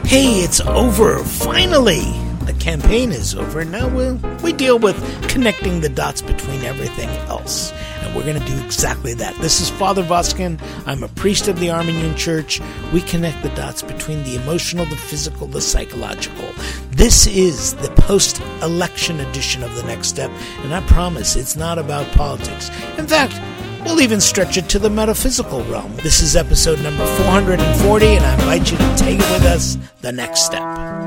Hey, it's over, finally! The campaign is over, and now we deal with connecting the dots between everything else. And we're going to do exactly that. This is Father Voskin. I'm a priest of the Armenian Church. We connect the dots between the emotional, the physical, the psychological. This is the post-election edition of The Next Step, and I promise it's not about politics. In fact, we'll even stretch it to the metaphysical realm. This is episode number 440, and I invite you to take it with us, The Next Step.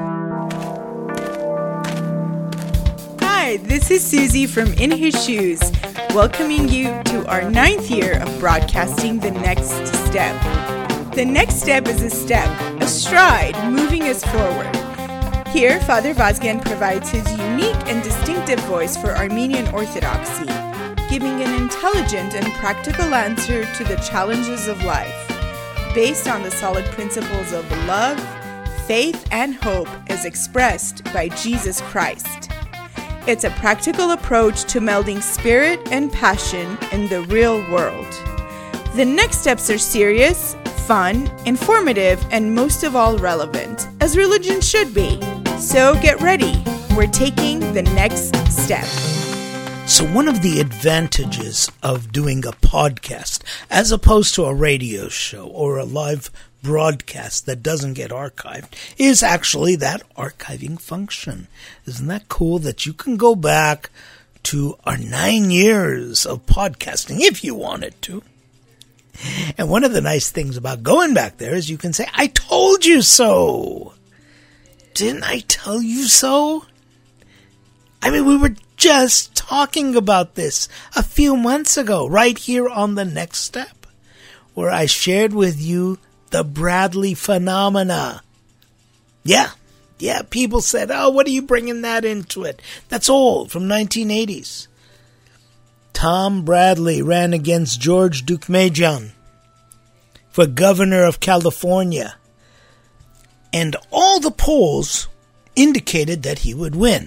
Hi, this is Susie from In His Shoes, welcoming you to our 9th year of broadcasting The Next Step. The next step is a step, a stride, moving us forward. Here, Father Vazgen provides his unique and distinctive voice for Armenian Orthodoxy, giving an intelligent and practical answer to the challenges of life, based on the solid principles of love, faith, and hope as expressed by Jesus Christ. It's a practical approach to melding spirit and passion in the real world. The next steps are serious, fun, informative, and most of all relevant, as religion should be. So get ready. We're taking the next step. So one of the advantages of doing a podcast, as opposed to a radio show or a live broadcast that doesn't get archived, is actually that archiving function. Isn't that cool that you can go back to our 9 years of podcasting if you wanted to? And one of the nice things about going back there is you can say, I told you so. Didn't I tell you so? I mean, we were just talking about this a few months ago, right here on The Next Step, where I shared with you the Bradley phenomena. Yeah, people said, oh, what are you bringing that into it? That's old, from 1980s. Tom Bradley ran against George Deukmejian for governor of California, and all the polls indicated that he would win.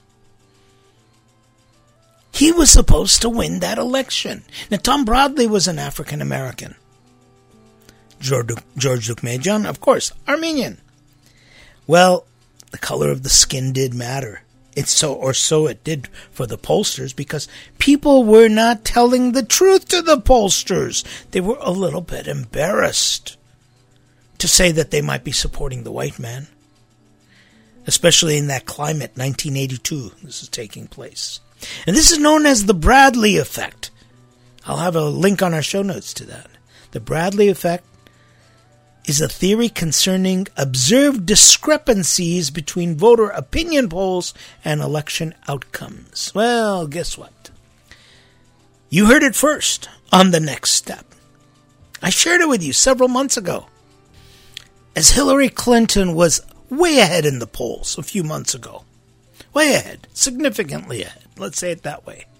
He was supposed to win that election. Now, Tom Bradley was an African American. George Deukmejian, of course, Armenian. Well, the color of the skin did matter. So it did for the pollsters, because people were not telling the truth to the pollsters. They were a little bit embarrassed to say that they might be supporting the white man, especially in that climate, 1982, this is taking place. And this is known as the Bradley effect. I'll have a link on our show notes to that. The Bradley effect is a theory concerning observed discrepancies between voter opinion polls and election outcomes. Well, guess what? You heard it first on The Next Step. I shared it with you several months ago, as Hillary Clinton was way ahead in the polls a few months ago. Way ahead, significantly ahead, let's say it that way.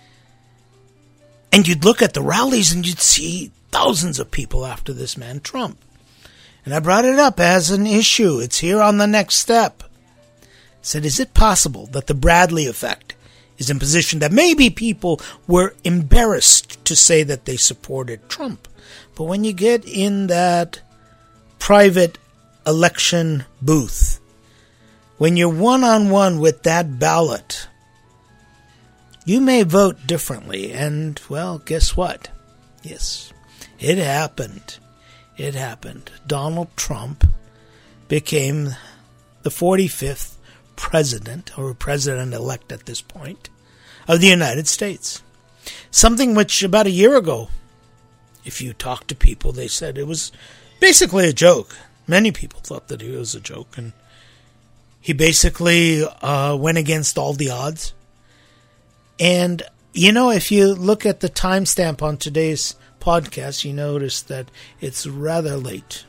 And you'd look at the rallies and you'd see thousands of people after this man, Trump. And I brought it up as an issue. It's here on The Next Step. I said, is it possible that the Bradley effect is in position that maybe people were embarrassed to say that they supported Trump? But when you get in that private election booth, when you're one-on-one with that ballot, you may vote differently. And, well, guess what? Yes, it happened. It happened. Donald Trump became the 45th president, or president-elect at this point, of the United States. Something which about a year ago, if you talk to people, they said it was basically a joke. Many people thought that it was a joke, and he basically went against all the odds. And, you know, if you look at the timestamp on today's podcast, you notice that it's rather late.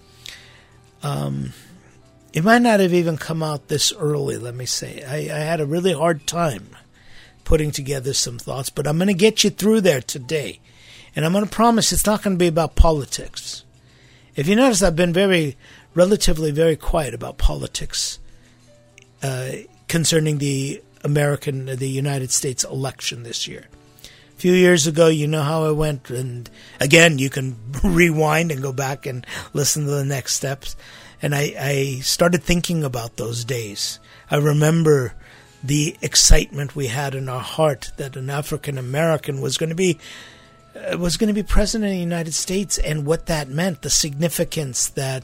It might not have even come out this early, let me say. I had a really hard time putting together some thoughts, but I'm going to get you through there today. And I'm going to promise it's not going to be about politics. If you notice, I've been relatively very quiet about politics concerning the United States election this year. A few years ago, you know how it went, and again, you can rewind and go back and listen to The Next Steps. And I started thinking about those days. I remember the excitement we had in our heart that an African American was going to be president of the United States, and what that meant, the significance the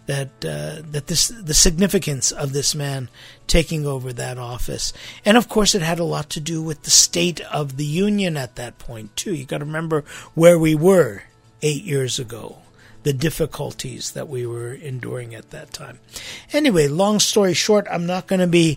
significance of this man taking over that office. And of course it had a lot to do with the state of the union at that point too. You got to remember where we were 8 years ago, the difficulties that we were enduring at that time. Anyway, long story short, I'm not going to be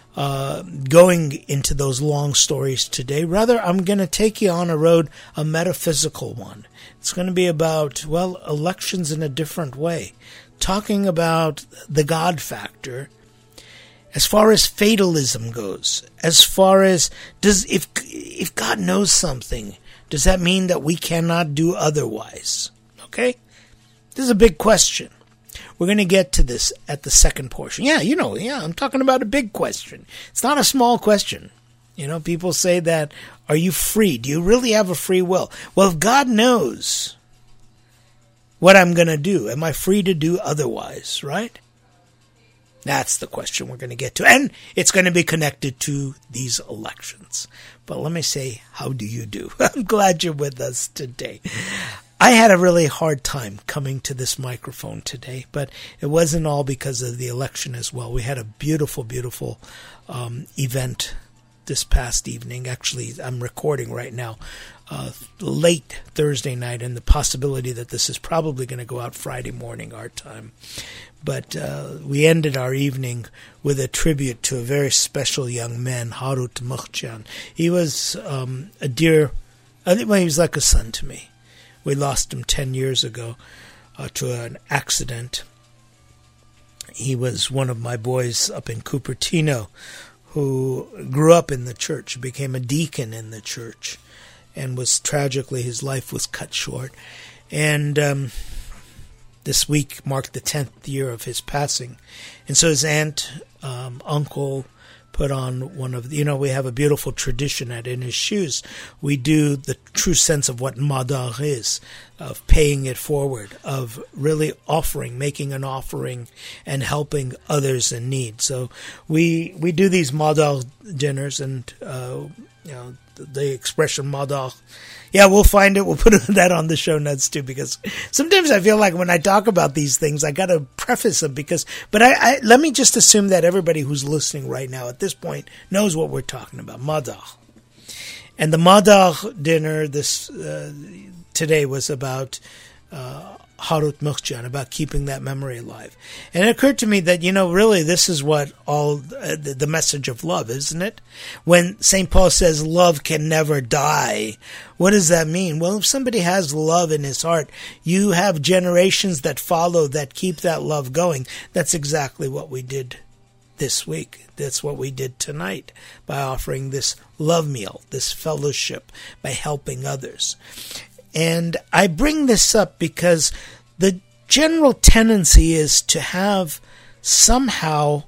going into those long stories today. Rather, I'm going to take you on a metaphysical one. It's going to be about, elections in a different way. Talking about the God factor as far as fatalism goes. As far as, if God knows something, does that mean that we cannot do otherwise? Okay? This is a big question. We're going to get to this at the second portion. I'm talking about a big question. It's not a small question. People say that, are you free? Do you really have a free will? Well, if God knows what I'm going to do, am I free to do otherwise, right? That's the question we're going to get to. And it's going to be connected to these elections. But let me say, how do you do? I'm glad you're with us today. I had a really hard time coming to this microphone today, but it wasn't all because of the election as well. We had a beautiful, beautiful event this past evening. Actually, I'm recording right now, late Thursday night, and the possibility that this is probably going to go out Friday morning our time. But we ended our evening with a tribute to a very special young man, Harut Mukhjan. He was a dear, he was like a son to me. We lost him 10 years ago to an accident. He was one of my boys up in Cupertino who grew up in the church, became a deacon in the church, and was tragically, his life was cut short. And this week marked the 10th year of his passing. And so his aunt, uncle, put on one of the, we have a beautiful tradition at In His Shoes. We do the true sense of what madar is, of paying it forward, of really offering, making an offering, and helping others in need. So we do these madar dinners, and the expression madar. Yeah, we'll find it. We'll put that on the show notes too, because sometimes I feel like when I talk about these things, I got to preface them but I let me just assume that everybody who's listening right now at this point knows what we're talking about, madar. And the madar dinner today was about Harut Mukhjan, about keeping that memory alive. And it occurred to me that, really this is what all the message of love, isn't it? When St. Paul says love can never die, what does that mean? Well, if somebody has love in his heart, you have generations that follow that keep that love going. That's exactly what we did this week. That's what we did tonight by offering this love meal, this fellowship, by helping others. And I bring this up because the general tendency is to have somehow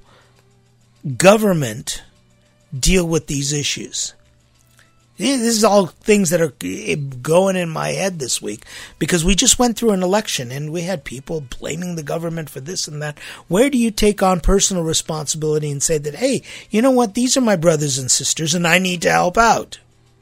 government deal with these issues. This is all things that are going in my head this week because we just went through an election and we had people blaming the government for this and that. Where do you take on personal responsibility and say that, hey, you know what, these are my brothers and sisters and I need to help out?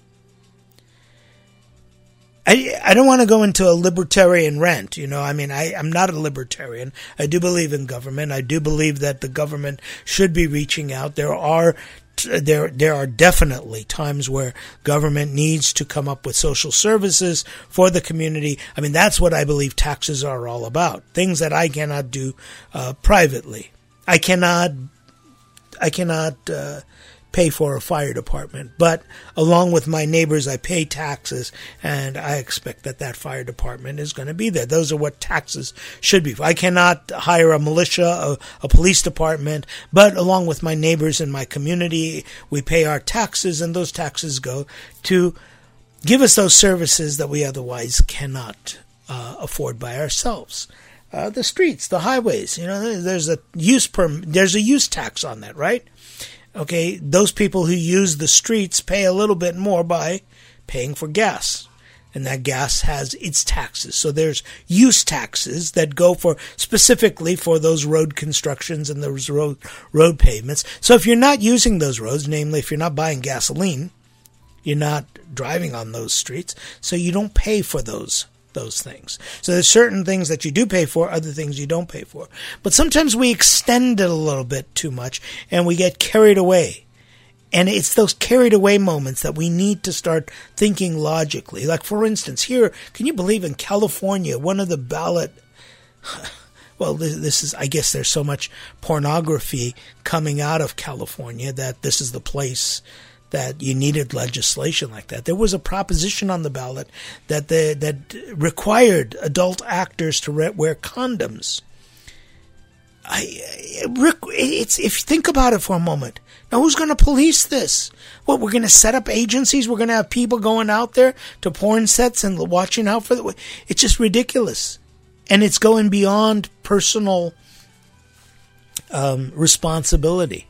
I don't want to go into a libertarian rant, I'm not a libertarian. I do believe in government. I do believe that the government should be reaching out. There are definitely times where government needs to come up with social services for the community. That's what I believe taxes are all about. Things that I cannot do privately. I cannot pay for a fire department, but along with my neighbors, I pay taxes, and I expect that fire department is going to be there. Those are what taxes should be. I cannot hire a militia, a police department, but along with my neighbors in my community, we pay our taxes, and those taxes go to give us those services that we otherwise cannot afford by ourselves. The streets, the highways, there's a use tax on that, right? Okay, those people who use the streets pay a little bit more by paying for gas. And that gas has its taxes. So there's use taxes that go for specifically for those road constructions and those road pavements. So if you're not using those roads, namely if you're not buying gasoline, you're not driving on those streets, so you don't pay for those things. So there's certain things that you do pay for, other things you don't pay for. But sometimes we extend it a little bit too much and we get carried away. And it's those carried away moments that we need to start thinking logically. Like, for instance, here, can you believe in California, one of the ballot, well, this is, I guess there's so much pornography coming out of California that this is the place that you needed legislation like that. There was a proposition on the ballot that required adult actors to wear condoms. If you think about it for a moment, now who's going to police this? What, we're going to set up agencies? We're going to have people going out there to porn sets and watching out for the... It's just ridiculous. And it's going beyond personal responsibility.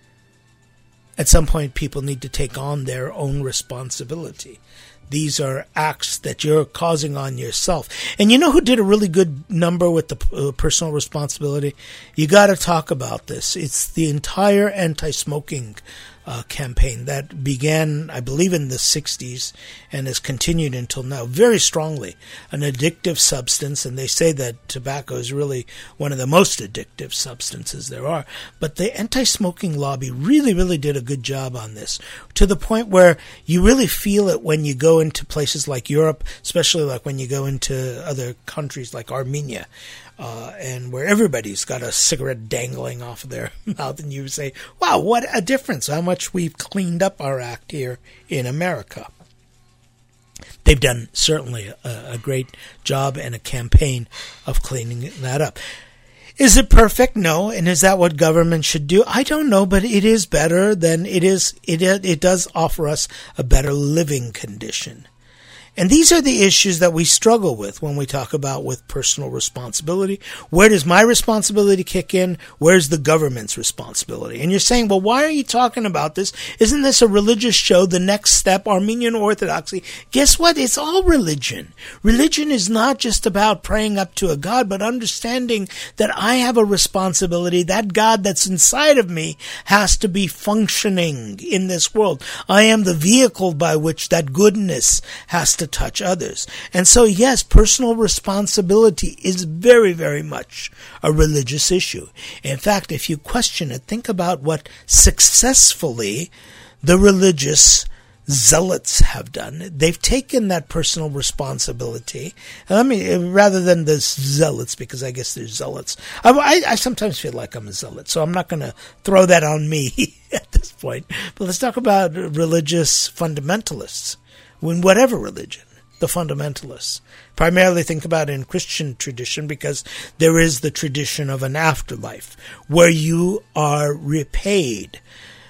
At some point, people need to take on their own responsibility. These are acts that you're causing on yourself. And you know who did a really good number with the personal responsibility? You got to talk about this. It's the entire anti-smoking campaign that began, I believe, in the 60s and has continued until now, very strongly. An addictive substance, and they say that tobacco is really one of the most addictive substances there are. But the anti-smoking lobby really, really did a good job on this, to the point where you really feel it when you go into places like Europe, especially like when you go into other countries like Armenia, and where everybody's got a cigarette dangling off of their mouth, and you say, wow, what a difference, how much we've cleaned up our act here in America. They've done certainly a great job and a campaign of cleaning that up. Is it perfect? No. And is that what government should do? I don't know, but it is better than it is. It does offer us a better living condition. And these are the issues that we struggle with when we talk about with personal responsibility. Where does my responsibility kick in? Where's the government's responsibility? And you're saying, well, why are you talking about this? Isn't this a religious show? The Next Step, Armenian Orthodoxy. Guess what? It's all religion. Religion is not just about praying up to a God, but understanding that I have a responsibility. That God that's inside of me has to be functioning in this world. I am the vehicle by which that goodness has to touch others. And so, yes, personal responsibility is very, very much a religious issue. In fact, if you question it, think about what successfully the religious zealots have done. They've taken that personal responsibility. And rather than the zealots, because I guess there's zealots. I sometimes feel like I'm a zealot, so I'm not going to throw that on me at this point. But let's talk about religious fundamentalists. In whatever religion, the fundamentalists. Primarily think about it in Christian tradition, because there is the tradition of an afterlife where you are repaid,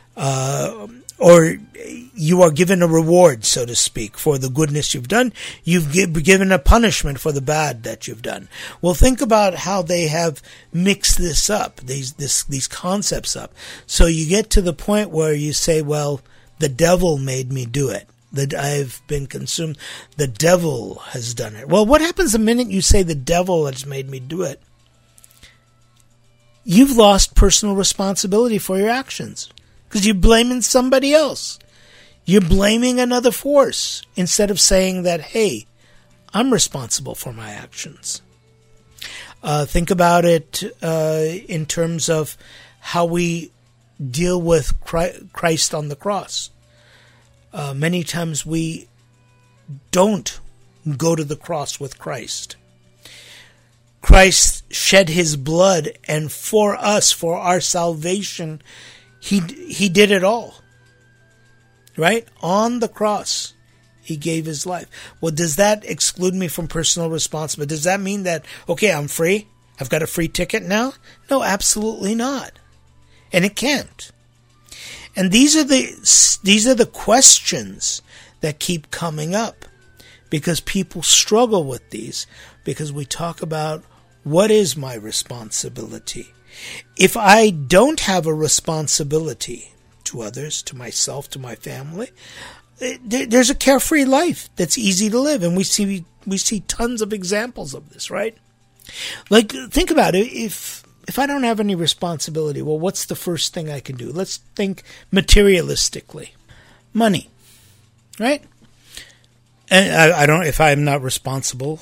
or you are given a reward, so to speak, for the goodness you've done. You've given a punishment for the bad that you've done. Well, think about how they have mixed this up, these concepts up. So you get to the point where you say, well, the devil made me do it. That I've been consumed. The devil has done it. Well, what happens the minute you say the devil has made me do it? You've lost personal responsibility for your actions, because you're blaming somebody else. You're blaming another force instead of saying that, hey, I'm responsible for my actions. Think about it in terms of how we deal with Christ on the cross. Many times we don't go to the cross with Christ. Christ shed his blood, and for us, for our salvation, he did it all. Right? On the cross, he gave his life. Well, does that exclude me from personal responsibility? Does that mean that, okay, I'm free? I've got a free ticket now? No, absolutely not. And it can't. And these are the questions that keep coming up, because people struggle with these, because we talk about, what is my responsibility? If I don't have a responsibility to others, to myself, to my family, there's a carefree life that's easy to live, and we see tons of examples of this, right? Like, think about it. If I don't have any responsibility, well, what's the first thing I can do? Let's think materialistically. Money, right? And if I'm not responsible,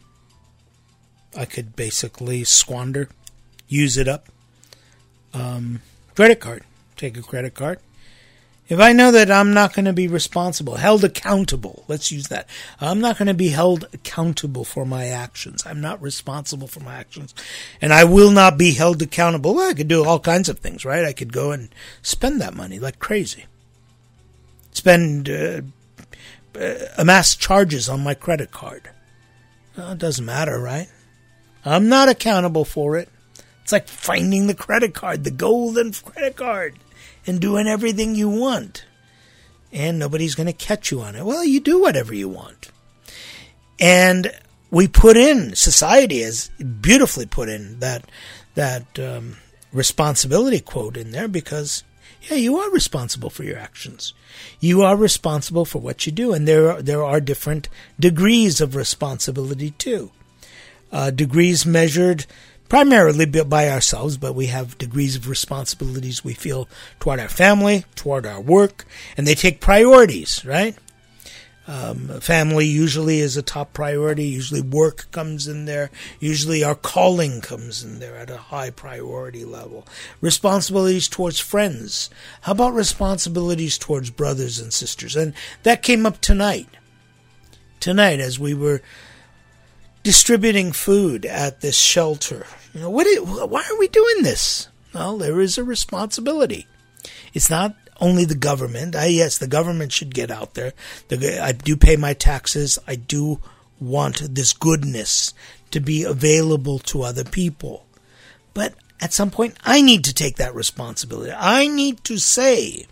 I could basically squander, use it up. Credit card. Take a credit card. If I know that I'm not going to be responsible, held accountable, let's use that. I'm not going to be held accountable for my actions. I'm not responsible for my actions. And I will not be held accountable. Well, I could do all kinds of things, right? I could go and spend that money like crazy. Amass charges on my credit card. Well, it doesn't matter, right? I'm not accountable for it. It's like finding the credit card, the golden credit card, and doing everything you want. And nobody's going to catch you on it. Well, you do whatever you want. And we put in, society has beautifully put in that responsibility quote in there because, yeah, you are responsible for your actions. You are responsible for what you do. And there are different degrees of responsibility too. Degrees measured primarily by ourselves, but we have degrees of responsibilities we feel toward our family, toward our work, and they take priorities, right? Family usually is a top priority. Usually work comes in there. Usually our calling comes in there at a high priority level. Responsibilities towards friends. How about responsibilities towards brothers and sisters? And that came up tonight. Tonight as we were distributing food at this shelter. Why are we doing this? Well, there is a responsibility. It's not only the government. Yes, the government should get out there. I do pay my taxes. I do want this goodness to be available to other people. But at some point, I need to take that responsibility. I need to say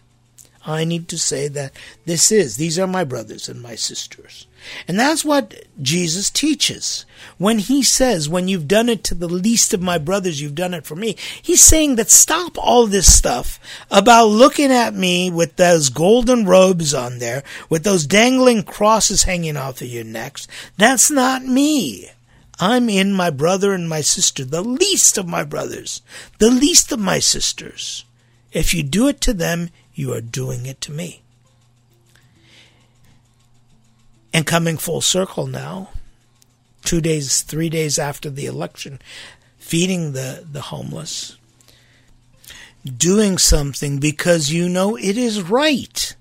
that these are my brothers and my sisters. And that's what Jesus teaches. When he says, when you've done it to the least of my brothers, you've done it for me. He's saying that stop all this stuff about looking at me with those golden robes on there, with those dangling crosses hanging off of your necks. That's not me. I'm in my brother and my sister, the least of my brothers, the least of my sisters. If you do it to them, you are doing it to me. And coming full circle now, 3 days after the election, feeding the homeless, doing something because you know it is right.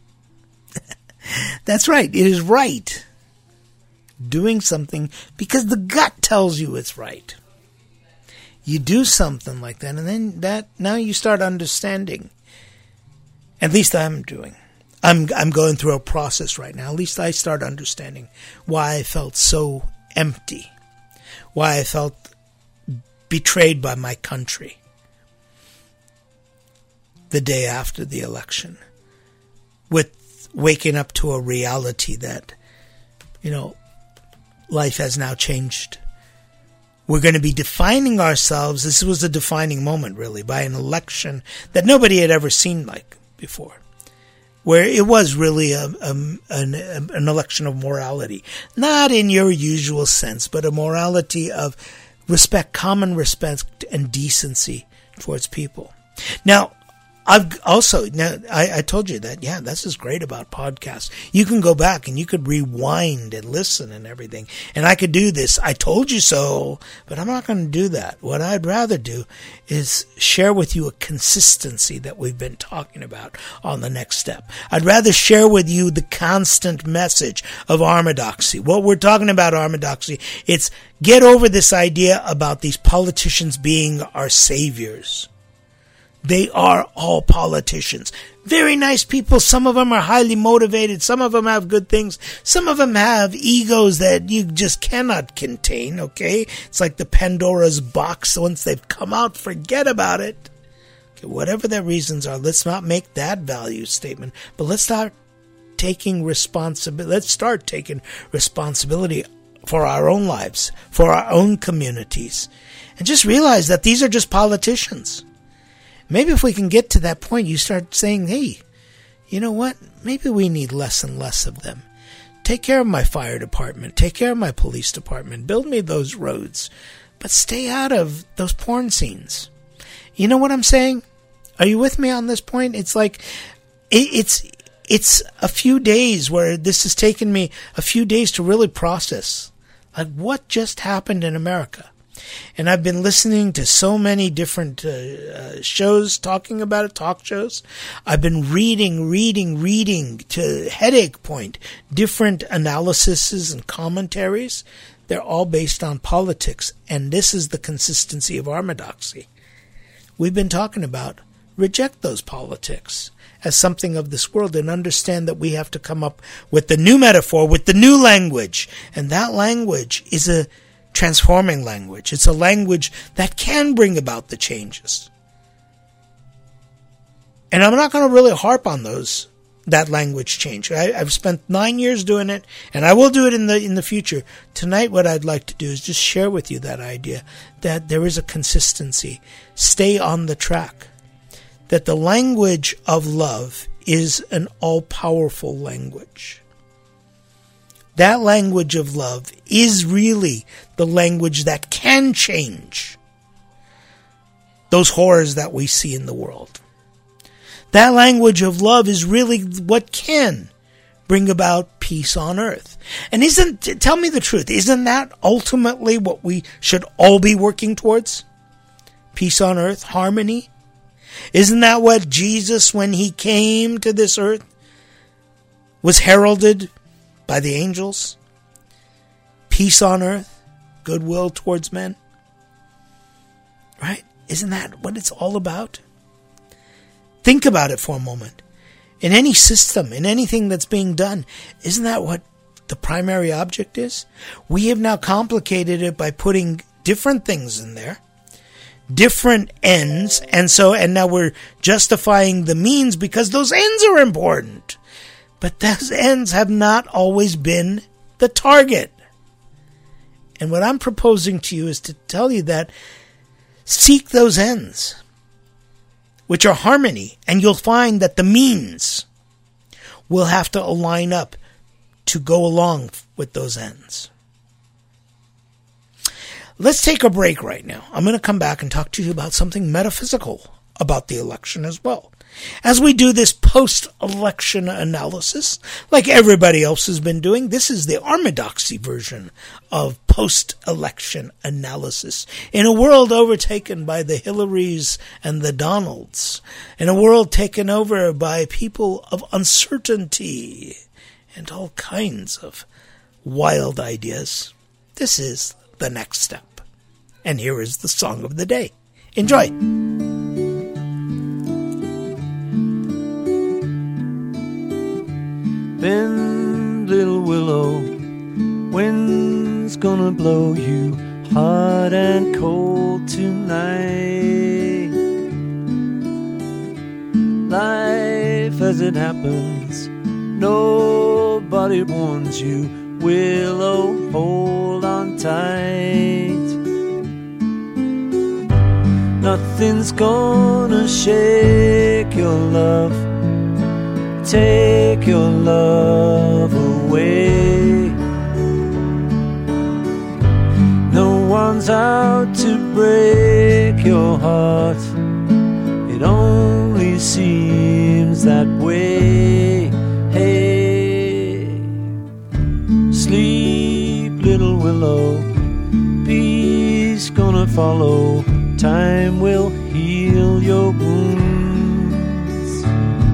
That's right, it is right. Doing something because the gut tells you it's right. You do something like that, and then now you start understanding. At least I'm doing. I'm going through a process right now. At least I start understanding why I felt so empty, why I felt betrayed by my country the day after the election, with waking up to a reality that, life has now changed. We're going to be defining ourselves. This was a defining moment, really, by an election that nobody had ever seen like before, where it was really an election of morality, not in your usual sense, but a morality of respect, common respect and decency towards people. Now, I told you that, this is great about podcasts. You can go back and you could rewind and listen and everything. And I could do this. I told you so, but I'm not going to do that. What I'd rather do is share with you a consistency that we've been talking about on the next step. I'd rather share with you the constant message of Armadoxy. What we're talking about, Armadoxy, it's get over this idea about these politicians being our saviors. They are all politicians. Very nice people. Some of them are highly motivated. Some of them have good things. Some of them have egos that you just cannot contain, okay? It's like the Pandora's box. Once they've come out, forget about it. Okay, whatever their reasons are, let's not make that value statement. But let's start taking responsibility. Let's start taking responsibility for our own lives, for our own communities. And just realize that these are just politicians. Maybe if we can get to that point, you start saying, hey, you know what? Maybe we need less and less of them. Take care of my fire department. Take care of my police department. Build me those roads. But stay out of those porn scenes. You know what I'm saying? Are you with me on this point? It's like, it's a few days where this has taken me a few days to really process. Like, what just happened in America? And I've been listening to so many different shows talking about it, talk shows. I've been reading to headache point, different analyses and commentaries. They're all based on politics. And this is the consistency of orthodoxy. We've been talking about reject those politics as something of this world and understand that we have to come up with the new metaphor, with the new language. And that language is a transforming language. It's a language that can bring about the changes. And I'm not going to really harp on that language change. I've spent 9 years doing it, and I will do it in the future. Tonight, what I'd like to do is just share with you that idea that there is a consistency. Stay on the track. That the language of love is an all-powerful language. That language of love is really the language that can change those horrors that we see in the world. That language of love is really what can bring about peace on earth. And tell me the truth, isn't that ultimately what we should all be working towards? Peace on earth, harmony? Isn't that what Jesus, when he came to this earth, was heralded by the angels? Peace on earth, goodwill towards men. Right? Isn't that what it's all about? Think about it for a moment. In any system, in anything that's being done, isn't that what the primary object is? We have now complicated it by putting different things in there, different ends, and now we're justifying the means because those ends are important. But those ends have not always been the target. And what I'm proposing to you is to tell you that seek those ends, which are harmony, and you'll find that the means will have to align up to go along with those ends. Let's take a break right now. I'm going to come back and talk to you about something metaphysical about the election as well. As we do this post-election analysis, like everybody else has been doing, this is the orthodoxy version of post-election analysis. In a world overtaken by the Hillarys and the Donalds, in a world taken over by people of uncertainty and all kinds of wild ideas, this is the next step. And here is the song of the day. Enjoy. Bend, little willow, wind's gonna blow you hot and cold tonight. Life as it happens, nobody warns you. Willow, hold on tight. Nothing's gonna shake your love, take your love away. No one's out to break your heart, it only seems that way. Hey, sleep, little willow, peace gonna follow. Time will heal your wounds.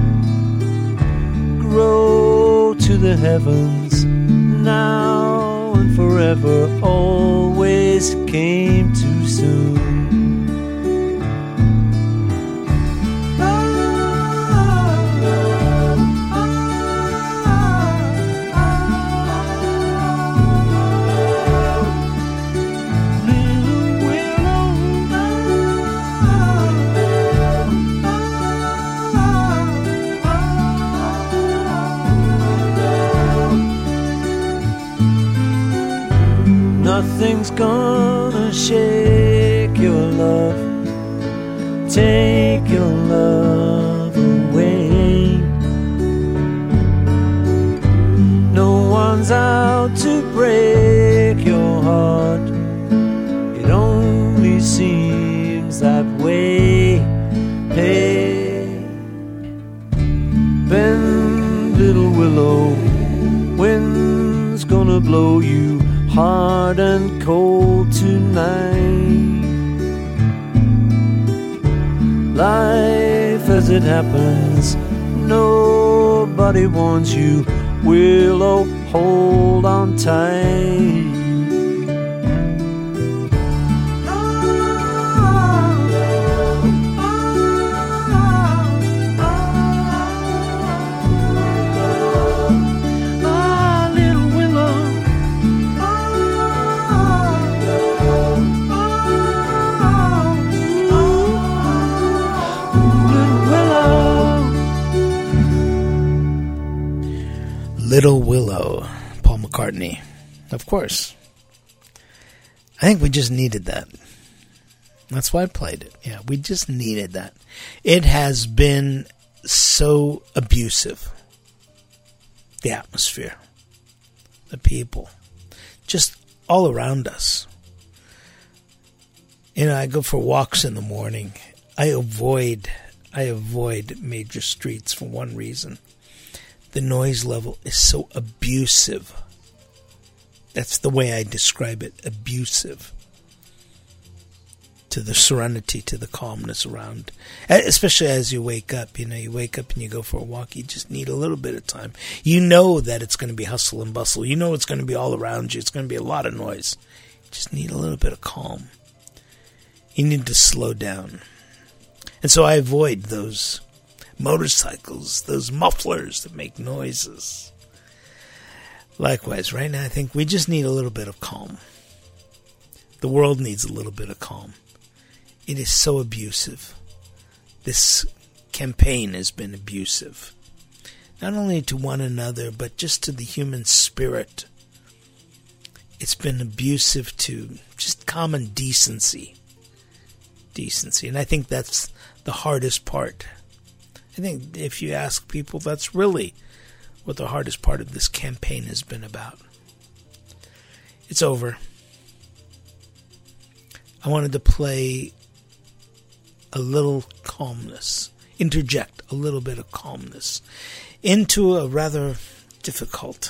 Grow to the heavens, now and forever, always came too soon. Nothing's gonna shake your love, take your love away. life as it happens. Nobody wants you, Willow, hold on tight. Little Willow, Paul McCartney. Of course. I think we just needed that. That's why I played it. Yeah, we just needed that. It has been so abusive. The atmosphere. The people. Just all around us. You know, I go for walks in the morning. I avoid major streets for one reason. The noise level is so abusive. That's the way I describe it, abusive. To the serenity, to the calmness around. Especially as you wake up. You know, you wake up and you go for a walk. You just need a little bit of time. You know that it's going to be hustle and bustle. You know it's going to be all around you. It's going to be a lot of noise. You just need a little bit of calm. You need to slow down. And so I avoid those motorcycles, those mufflers that make noises. Likewise, right now I think we just need a little bit of calm. The world needs a little bit of calm. It is so abusive. This campaign has been abusive. Not only to one another, but just to the human spirit. It's been abusive to just common decency. And I think that's the hardest part. I think if you ask people, that's really what the hardest part of this campaign has been about. It's over. I wanted to play a little calmness, interject a little bit of calmness into a rather difficult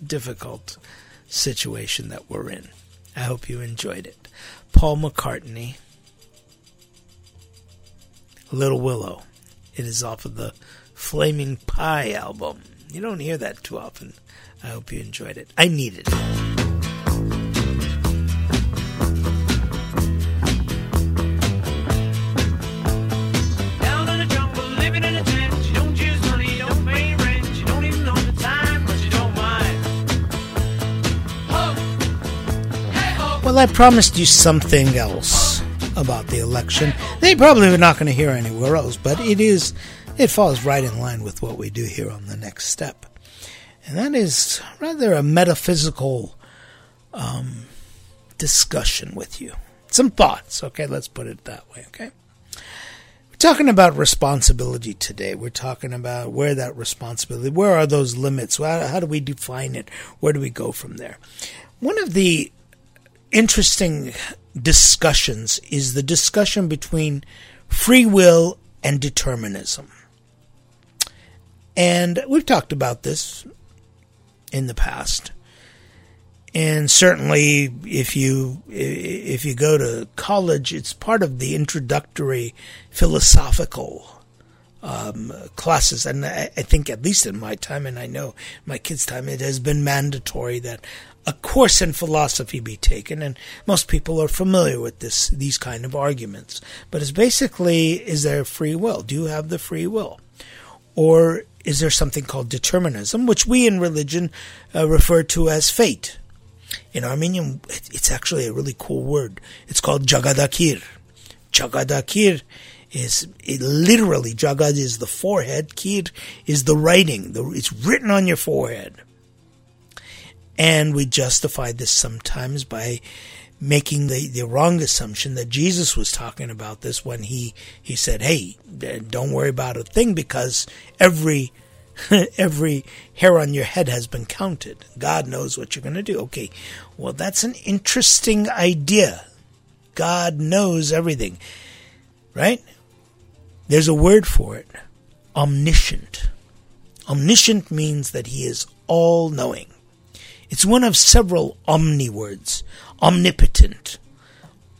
situation that we're in. I hope you enjoyed it. Paul McCartney, Little Willow. It is off of the Flaming Pie album. You don't hear that too often. I hope you enjoyed it. I needed it. Down in the jungle, living in a tent. You don't use money, you don't pay rent. You don't even know the time, but you don't mind. Ho! Hey, ho! Well, I promised you something else about the election. They probably are not going to hear anywhere else, but it falls right in line with what we do here on The Next Step. And that is rather a metaphysical discussion with you. Some thoughts, okay? Let's put it that way, okay? We're talking about responsibility today. We're talking about where are those limits? How do we define it? Where do we go from there? One of the interesting discussions is the discussion between free will and determinism. And we've talked about this in the past. And certainly if you go to college, it's part of the introductory philosophical classes. And I think at least in my time, and I know my kids' time, it has been mandatory that a course in philosophy be taken, and most people are familiar with these kind of arguments. But it's basically, is there free will? Do you have the free will? Or is there something called determinism, which we in religion refer to as fate? In Armenian, it's actually a really cool word. It's called Jagadakir. Jagadakir literally, Jagad is the forehead, Kir is the writing. It's written on your forehead. And we justify this sometimes by making the wrong assumption that Jesus was talking about this when he said, hey, don't worry about a thing because every hair on your head has been counted. God knows what you're going to do. Okay, well, that's an interesting idea. God knows everything, right? There's a word for it, omniscient. Omniscient means that he is all-knowing. It's one of several omni words. Omnipotent,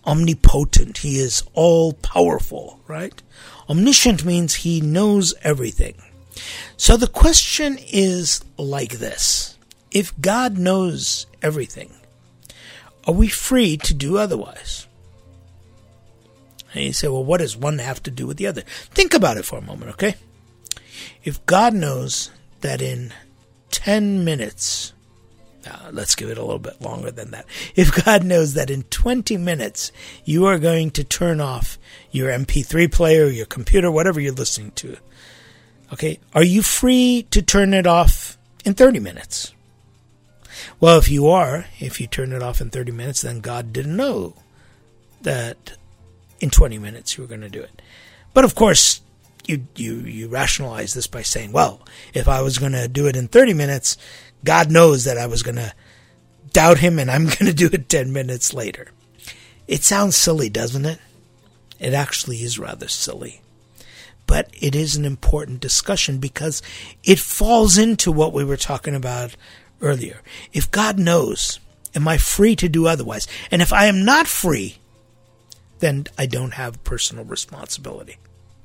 omnipotent. He is all-powerful, right? Omniscient means he knows everything. So the question is like this. If God knows everything, are we free to do otherwise? And you say, well, what does one have to do with the other? Think about it for a moment, okay? If God knows that in 10 minutes, let's give it a little bit longer than that. If God knows that in 20 minutes you are going to turn off your MP3 player, your computer, whatever you're listening to, okay, are you free to turn it off in 30 minutes? Well, if you turn it off in 30 minutes, then God didn't know that in 20 minutes you were going to do it. But of course, you rationalize this by saying, well, if I was going to do it in 30 minutes, God knows that I was going to doubt him and I'm going to do it 10 minutes later. It sounds silly, doesn't it? It actually is rather silly. But it is an important discussion because it falls into what we were talking about earlier. If God knows, am I free to do otherwise? And if I am not free, then I don't have personal responsibility.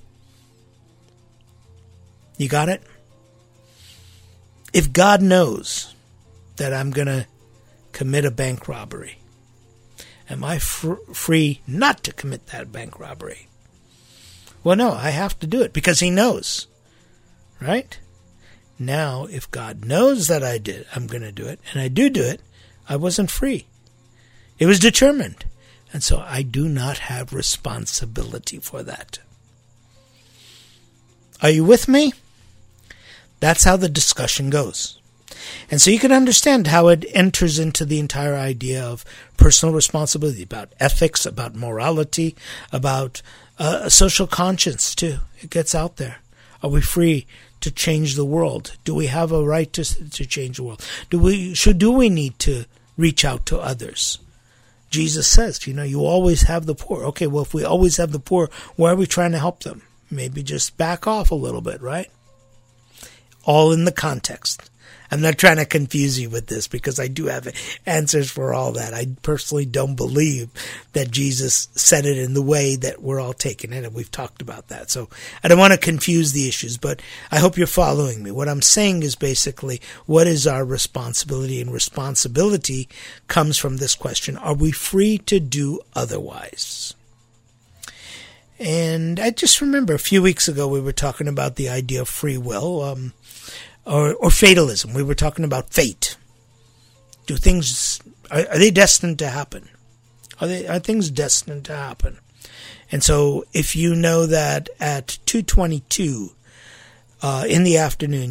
You got it? If God knows that I'm going to commit a bank robbery, am I free not to commit that bank robbery? Well, no, I have to do it because he knows, right? Now, if God knows that I'm going to do it, and I do it, I wasn't free. It was determined. And so I do not have responsibility for that. Are you with me? That's how the discussion goes. And so you can understand how it enters into the entire idea of personal responsibility, about ethics, about morality, about social conscience too. It gets out there. Are we free to change the world? Do we have a right to change the world? Do we need to reach out to others? Jesus says, you always have the poor. Okay, well, if we always have the poor, why are we trying to help them? Maybe just back off a little bit, right? All in the context. I'm not trying to confuse you with this because I do have answers for all that. I personally don't believe that Jesus said it in the way that we're all taking it, and we've talked about that. So I don't want to confuse the issues, but I hope you're following me. What I'm saying is basically, what is our responsibility? And responsibility comes from this question: are we free to do otherwise? And I just remember a few weeks ago we were talking about the idea of free will, or fatalism. We were talking about fate. Are they destined to happen? Are things destined to happen? And so if you know that at 2:22 in the afternoon,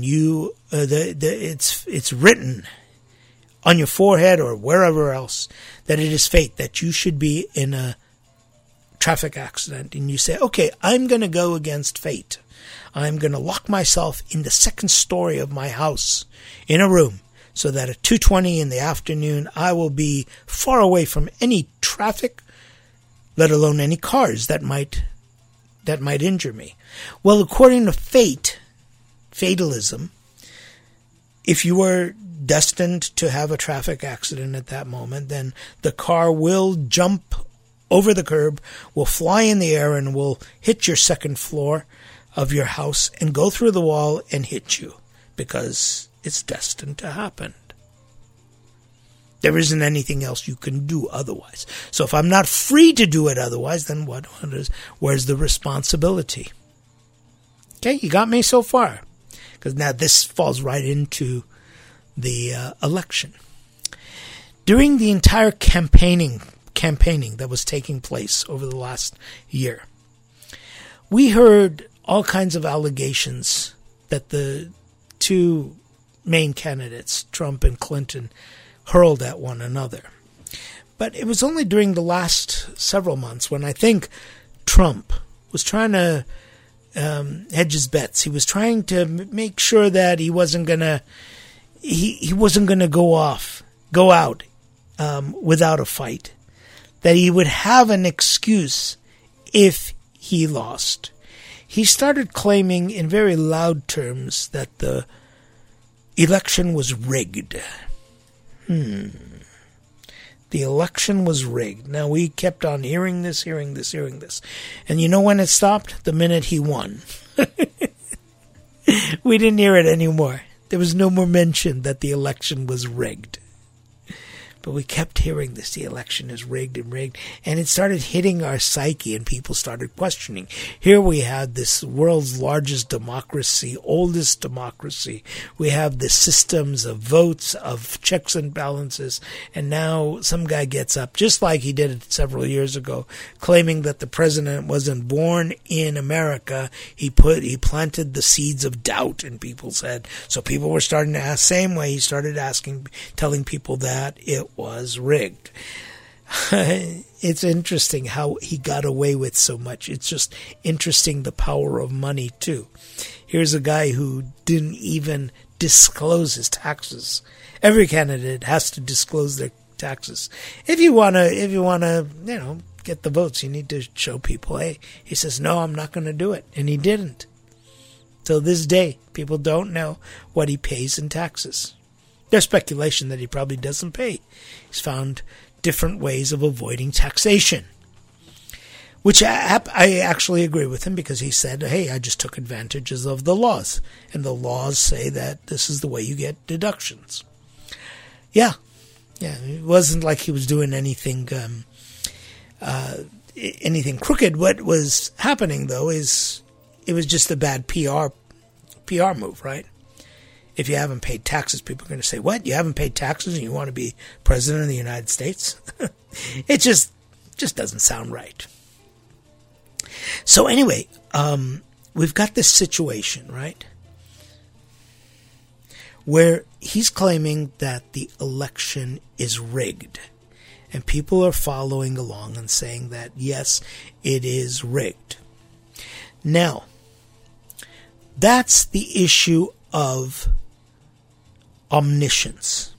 it's written on your forehead or wherever else that it is fate, that you should be in a traffic accident, and you say, okay, I'm going to go against fate. I'm going to lock myself in the second story of my house in a room so that at 2:20 in the afternoon I will be far away from any traffic, let alone any cars that might injure me. Well, according to fatalism, if you were destined to have a traffic accident at that moment, then the car will jump over the curb, will fly in the air, and will hit your second floor of your house and go through the wall and hit you because it's destined to happen. There isn't anything else you can do otherwise. So if I'm not free to do it otherwise, then where's the responsibility? Okay, you got me so far? Because now this falls right into the election. During the entire campaigning that was taking place over the last year, we heard all kinds of allegations that the two main candidates, Trump and Clinton, hurled at one another. But it was only during the last several months when I think Trump was trying to hedge his bets. He was trying to make sure that he wasn't gonna go out without a fight, that he would have an excuse if he lost. He started claiming in very loud terms that the election was rigged. The election was rigged. Now, we kept on hearing this. And you know when it stopped? The minute he won. We didn't hear it anymore. There was no more mention that the election was rigged. But we kept hearing this, the election is rigged, and it started hitting our psyche, and people started questioning. Here we had this world's largest democracy, oldest democracy. We have the systems of votes, of checks and balances, and now some guy gets up, just like he did it several years ago, claiming that the president wasn't born in America. He planted the seeds of doubt in people's head. So people were starting to ask, same way he started telling people that it was rigged. It's interesting how he got away with so much. It's just interesting the power of money too. Here's a guy who didn't even disclose his taxes. Every candidate has to disclose their taxes. If you wanna, get the votes, you need to show people, hey, he says, no, I'm not going to do it. And he didn't. Till this day, people don't know what he pays in taxes. There's speculation that he probably doesn't pay. He's found different ways of avoiding taxation, which I actually agree with him, because he said, hey, I just took advantages of the laws, and the laws say that this is the way you get deductions. Yeah, it wasn't like he was doing anything crooked. What was happening, though, is it was just a bad PR move, right? If you haven't paid taxes, people are going to say, what? You haven't paid taxes and you want to be president of the United States? It just doesn't sound right. So anyway, we've got this situation, right, where he's claiming that the election is rigged. And people are following along and saying that, yes, it is rigged. Now, that's the issue of omniscience.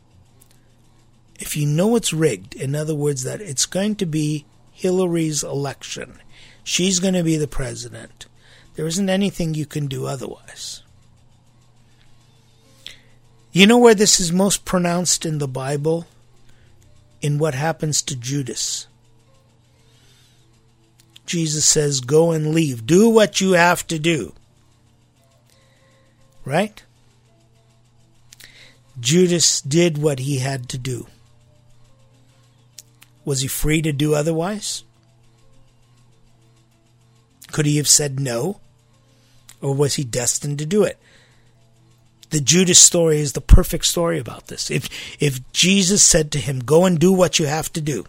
If you know it's rigged, in other words, that it's going to be Hillary's election, she's going to be the president, there isn't anything you can do otherwise. You know where this is most pronounced in the Bible? In what happens to Judas. Jesus says, go and leave. Do what you have to do. Right? Judas did what he had to do. Was he free to do otherwise? Could he have said no? Or was he destined to do it? The Judas story is the perfect story about this. If Jesus said to him, go and do what you have to do,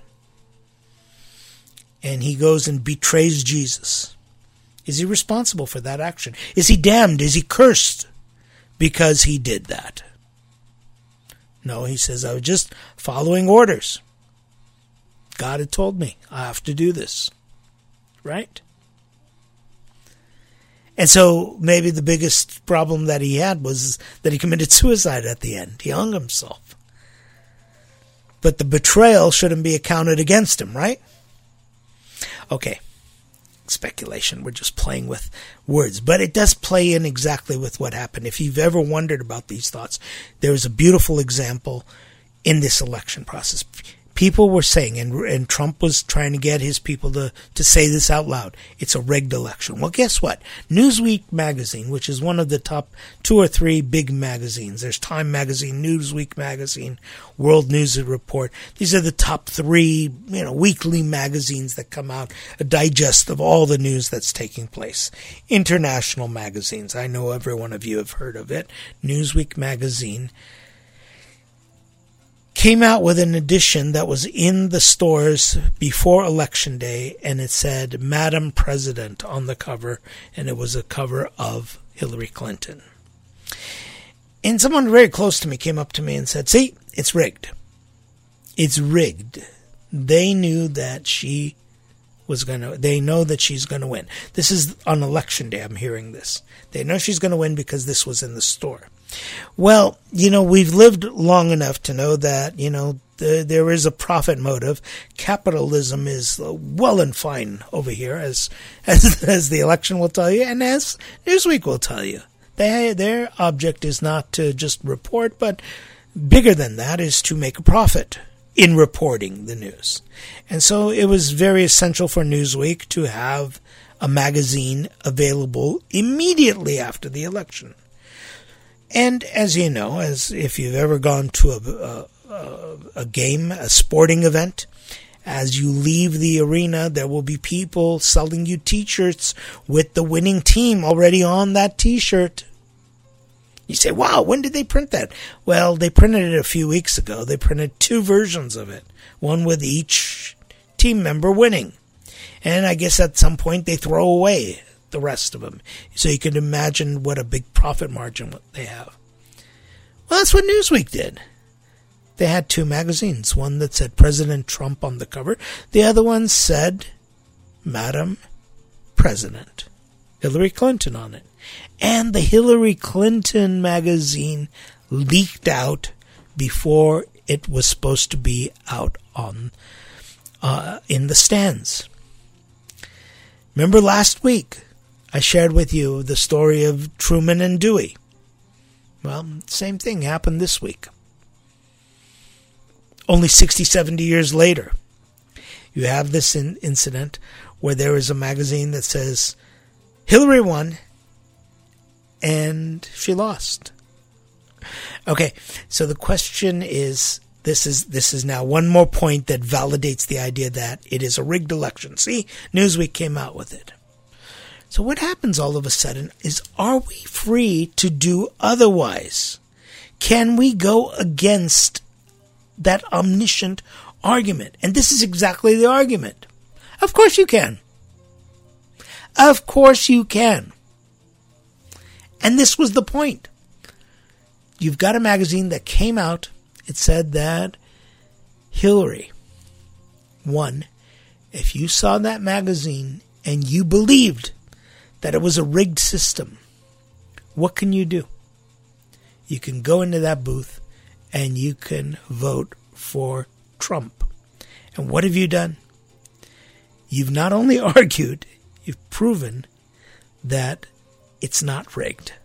and he goes and betrays Jesus, is he responsible for that action? Is he damned? Is he cursed because he did that? No, he says, I was just following orders. God had told me I have to do this. Right? And so maybe the biggest problem that he had was that he committed suicide at the end. He hung himself. But the betrayal shouldn't be accounted against him, right? Okay. Speculation. We're just playing with words. But it does play in exactly with what happened. If you've ever wondered about these thoughts, there is a beautiful example in this election process. People were saying, and Trump was trying to get his people to say this out loud, it's a rigged election. Well, guess what? Newsweek magazine, which is one of the top 2 or 3 big magazines. There's Time magazine, Newsweek magazine, World News Report. These are the top 3, weekly magazines that come out, a digest of all the news that's taking place. International magazines. I know every one of you have heard of it. Newsweek magazine came out with an edition that was in the stores before Election Day, and it said Madam President on the cover, and it was a cover of Hillary Clinton. And someone very close to me came up to me and said, see, it's rigged. It's rigged. They knew that they know that she's going to win. This is on Election Day, I'm hearing this. They know she's going to win because this was in the store. Well, we've lived long enough to know that, there is a profit motive. Capitalism is well and fine over here, as the election will tell you, and as Newsweek will tell you. Their object is not to just report, but bigger than that is to make a profit. in reporting the news. And so it was very essential for Newsweek to have a magazine available immediately after the election. And as you know, as if you've ever gone to a game, a sporting event, as you leave the arena, there will be people selling you T-shirts with the winning team already on that T-shirt. You say, wow, when did they print that? Well, they printed it a few weeks ago. They printed 2 versions of it, one with each team member winning. And I guess at some point they throw away the rest of them. So you can imagine what a big profit margin they have. Well, that's what Newsweek did. They had 2 magazines, one that said President Trump on the cover. The other one said Madam President, Hillary Clinton on it. And the Hillary Clinton magazine leaked out before it was supposed to be out on in the stands. Remember last week, I shared with you the story of Truman and Dewey. Well, same thing happened this week. Only 60, 70 years later, you have this incident where there is a magazine that says Hillary won and she lost. Okay, so the question is, this is now one more point that validates the idea that it is a rigged election. See, Newsweek came out with it. So what happens all of a sudden is, are we free to do otherwise? Can we go against that omniscient argument? And this is exactly the argument. Of course you can. Of course you can. And this was the point. You've got a magazine that came out. It said that Hillary won. If you saw that magazine and you believed that it was a rigged system, what can you do? You can go into that booth and you can vote for Trump. And what have you done? You've not only argued, you've proven that it's not rigged.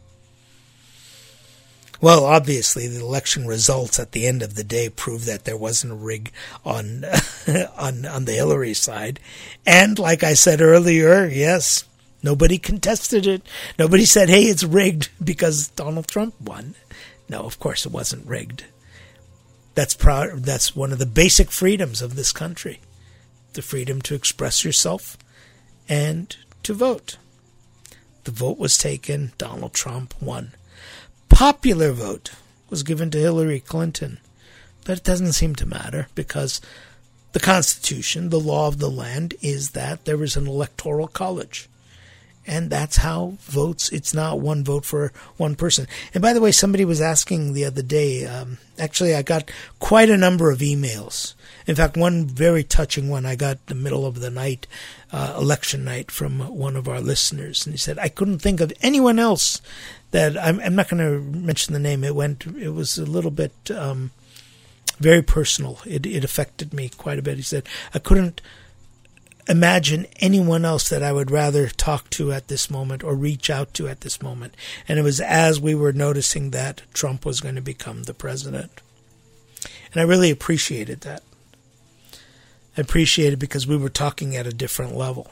Well, obviously, the election results at the end of the day prove that there wasn't a rig on on the Hillary side. And like I said earlier, yes, nobody contested it. Nobody said, hey, it's rigged because Donald Trump won. No, of course it wasn't rigged. That's one of the basic freedoms of this country, the freedom to express yourself and to vote. The vote was taken. Donald Trump won. Popular vote was given to Hillary Clinton, but it doesn't seem to matter because the Constitution, the law of the land, is that there is an electoral college. And that's how votes, it's not one vote for one person. And by the way, somebody was asking the other day, actually I got quite a number of emails. In fact, one very touching one I got in the middle of the night, election night, from one of our listeners. And he said, I couldn't think of anyone else that, I'm not going to mention the name. It was a little bit very personal. It affected me quite a bit. He said, I couldn't imagine anyone else that I would rather talk to at this moment or reach out to at this moment. And it was as we were noticing that Trump was going to become the president. And I really appreciated that. I appreciate it because we were talking at a different level.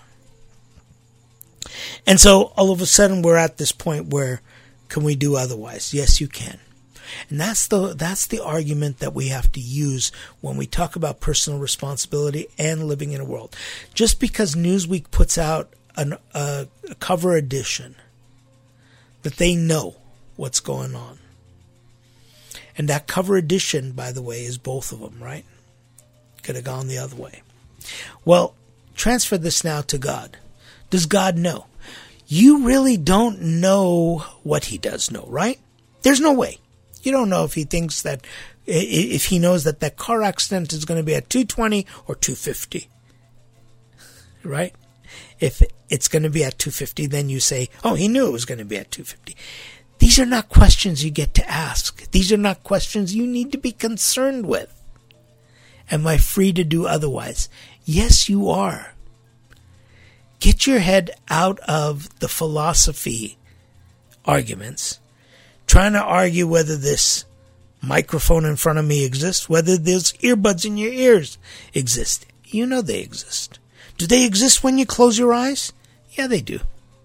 And so all of a sudden we're at this point where, can we do otherwise? Yes, you can. And that's the argument that we have to use when we talk about personal responsibility and living in a world. Just because Newsweek puts out a cover edition, that they know what's going on. And that cover edition, by the way, is both of them, right? Could have gone the other way. Well, transfer this now to God. Does God know? You really don't know what he does know, right? There's no way. You don't know if he thinks that, if he knows that that car accident is going to be at 220 or 250, right? If it's going to be at 250, then you say, oh, he knew it was going to be at 250. These are not questions you get to ask. These are not questions you need to be concerned with. Am I free to do otherwise? Yes, you are. Get your head out of the philosophy arguments, trying to argue whether this microphone in front of me exists, whether those earbuds in your ears exist. You know they exist. Do they exist when you close your eyes? Yeah, they do.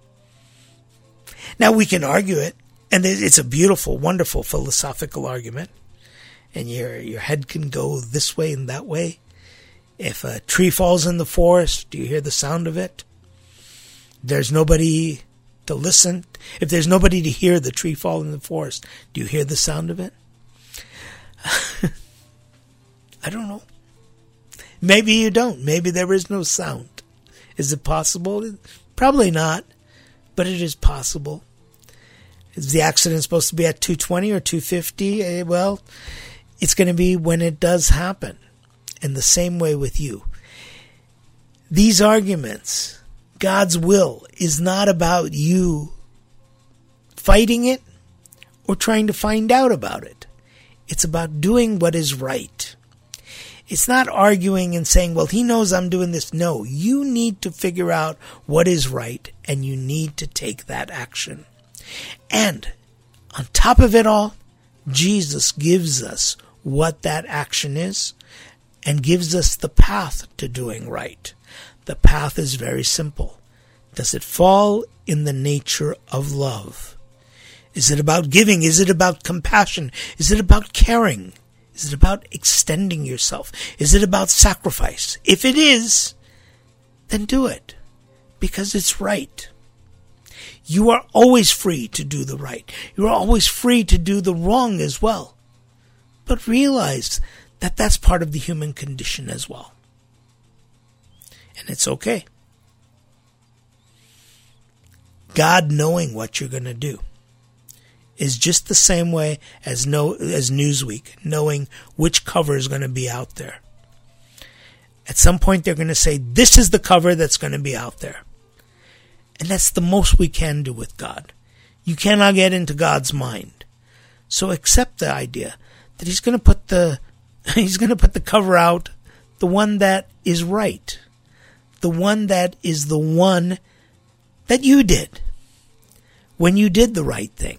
Now, we can argue it, and it's a beautiful, wonderful philosophical argument, and your head can go this way and that way. If a tree falls in the forest, do you hear the sound of it? There's nobody to listen. If there's nobody to hear the tree fall in the forest, do you hear the sound of it? I don't know. Maybe you don't. Maybe there is no sound. Is it possible? Probably not, but it is possible. Is the accident supposed to be at 220 or 250? Well, it's going to be when it does happen. And the same way with you. These arguments, God's will, is not about you fighting it or trying to find out about it. It's about doing what is right. It's not arguing and saying, well, he knows I'm doing this. No, you need to figure out what is right, and you need to take that action. And on top of it all, Jesus gives us what that action is and gives us the path to doing right. The path is very simple. Does it fall in the nature of love? Is it about giving? Is it about compassion? Is it about caring? Is it about extending yourself? Is it about sacrifice? If it is, then do it, because it's right. You are always free to do the right. You are always free to do the wrong as well. But realize that that's part of the human condition as well. And it's okay. God knowing what you're going to do is just the same way as Newsweek knowing which cover is going to be out there. At some point they're going to say, this is the cover that's going to be out there. And that's the most we can do with God. You cannot get into God's mind. So accept the idea that he's going to put the cover out, the one that is right. The one that is the one that you did when you did the right thing.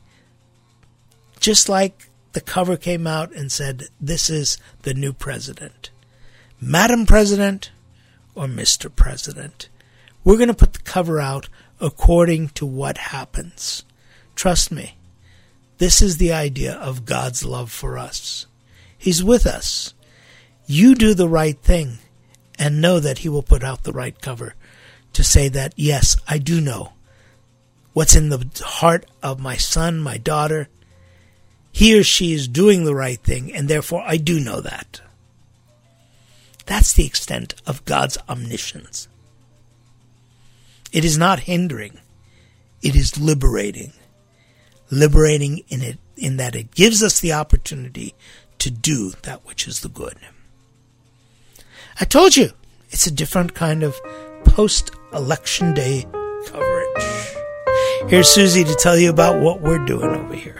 Just like the cover came out and said, this is the new president. Madam President or Mr. President. We're going to put the cover out according to what happens. Trust me, this is the idea of God's love for us. He's with us. You do the right thing and know that he will put out the right cover to say that, yes, I do know what's in the heart of my son, my daughter. He or she is doing the right thing, and therefore I do know that. That's the extent of God's omniscience. It is not hindering. It is liberating. Liberating in that it gives us the opportunity to do that which is the good. I told you, it's a different kind of post-election day coverage. Here's Susie to tell you about what we're doing over here.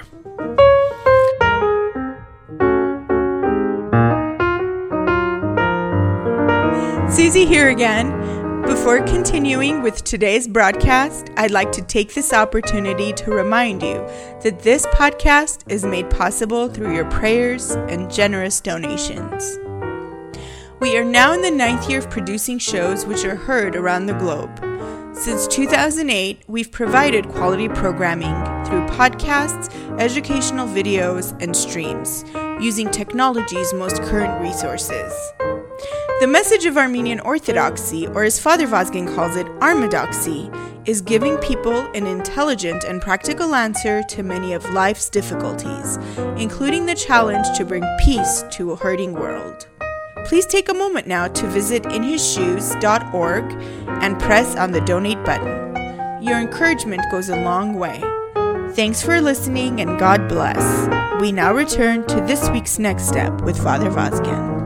Susie here again. Before continuing with today's broadcast, I'd like to take this opportunity to remind you that this podcast is made possible through your prayers and generous donations. We are now in the 9th year of producing shows which are heard around the globe. Since 2008, we've provided quality programming through podcasts, educational videos, and streams, using technology's most current resources. The message of Armenian Orthodoxy, or as Father Vazgen calls it, Armadoxy, is giving people an intelligent and practical answer to many of life's difficulties, including the challenge to bring peace to a hurting world. Please take a moment now to visit inhisshoes.org and press on the donate button. Your encouragement goes a long way. Thanks for listening and God bless. We now return to this week's Next Step with Father Vazgen.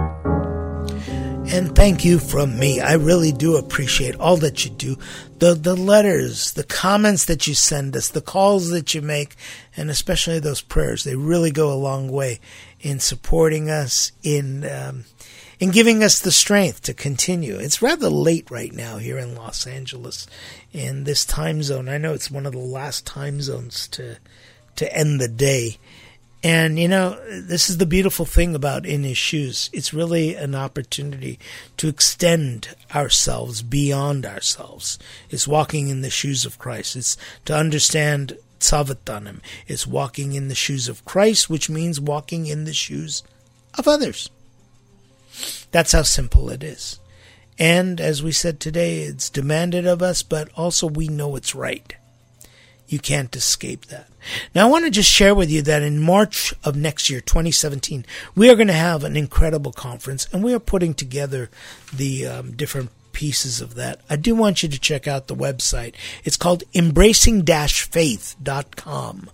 And thank you from me. I really do appreciate all that you do. The letters, the comments that you send us, the calls that you make, and especially those prayers. They really go a long way in supporting us, in giving us the strength to continue. It's rather late right now here in Los Angeles in this time zone. I know it's one of the last time zones to end the day. And, this is the beautiful thing about In His Shoes. It's really an opportunity to extend ourselves beyond ourselves. It's walking in the shoes of Christ. It's to understand Tzavatanim. It's walking in the shoes of Christ, which means walking in the shoes of others. That's how simple it is. And as we said today, it's demanded of us, but also we know it's right. You can't escape that. Now, I want to just share with you that in March of next year, 2017, we are going to have an incredible conference, and we are putting together the different pieces of that. I do want you to check out the website. It's called embracing-faith.com.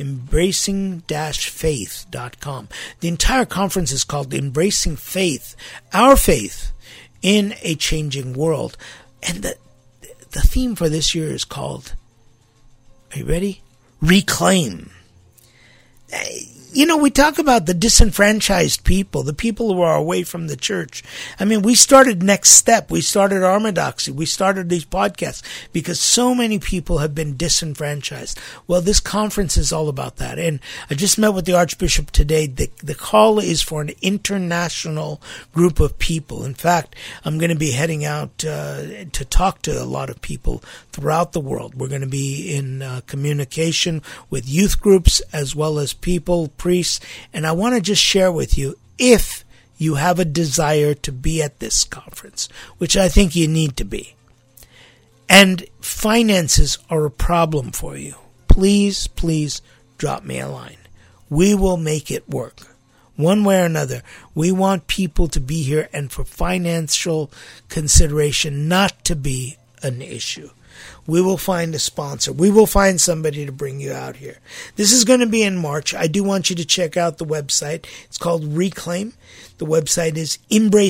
Embracing-faith.com. The entire conference is called Embracing Faith, Our Faith in a Changing World. And the theme for this year is called, are you ready? Reclaim. We talk about the disenfranchised people, the people who are away from the church. I mean, we started Next Step. We started Armadoxy. We started these podcasts because so many people have been disenfranchised. Well, this conference is all about that. And I just met with the Archbishop today. The call is for an international group of people. In fact, I'm going to be heading out to talk to a lot of people throughout the world. We're going to be in communication with youth groups as well as people, priests, and I want to just share with you, if you have a desire to be at this conference, which I think you need to be, and finances are a problem for you, please drop me a line. We will make it work. One way or another, we want people to be here and for financial consideration not to be an issue. We will find a sponsor. We will find somebody to bring you out here. This is going to be in March. I do want you to check out the website. It's called Reclaim. The website is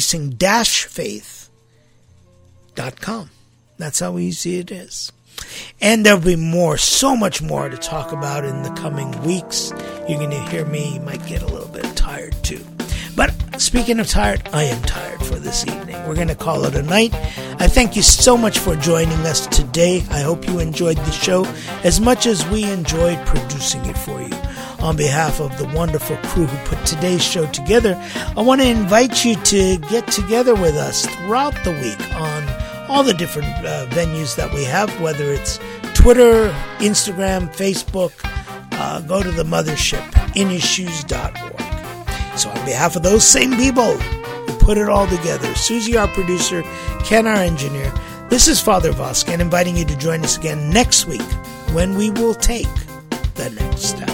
embracing-faith.com. That's how easy it is. And there'll be more, so much more to talk about in the coming weeks. You're going to hear me. You might get a little bit tired too. But speaking of tired, I am tired for this evening. We're going to call it a night. I thank you so much for joining us today. I hope you enjoyed the show as much as we enjoyed producing it for you. On behalf of the wonderful crew who put today's show together, I want to invite you to get together with us throughout the week on all the different venues that we have, whether it's Twitter, Instagram, Facebook. Go to the mothership, inhisshoes.org. So on behalf of those same people who put it all together, Susie, our producer, Ken, our engineer, this is Father Voskan inviting you to join us again next week when we will take the next step.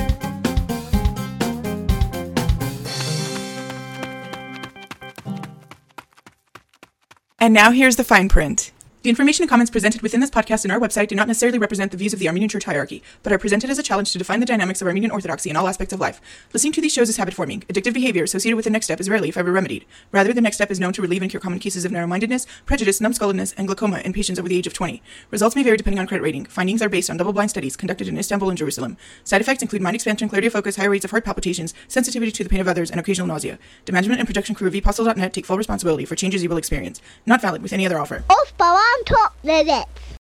And now here's the fine print. The information and comments presented within this podcast and our website do not necessarily represent the views of the Armenian Church hierarchy, but are presented as a challenge to define the dynamics of Armenian Orthodoxy in all aspects of life. Listening to these shows is habit-forming. Addictive behavior associated with the Next Step is rarely, if ever, remedied. Rather, the Next Step is known to relieve and cure common cases of narrow-mindedness, prejudice, numbskulledness, and glaucoma in patients over the age of 20. Results may vary depending on credit rating. Findings are based on double-blind studies conducted in Istanbul and Jerusalem. Side effects include mind expansion, clarity of focus, higher rates of heart palpitations, sensitivity to the pain of others, and occasional nausea. The management and production crew of vpostle.net take full responsibility for changes you will experience. Not valid with any other offer. Off, on top, let it.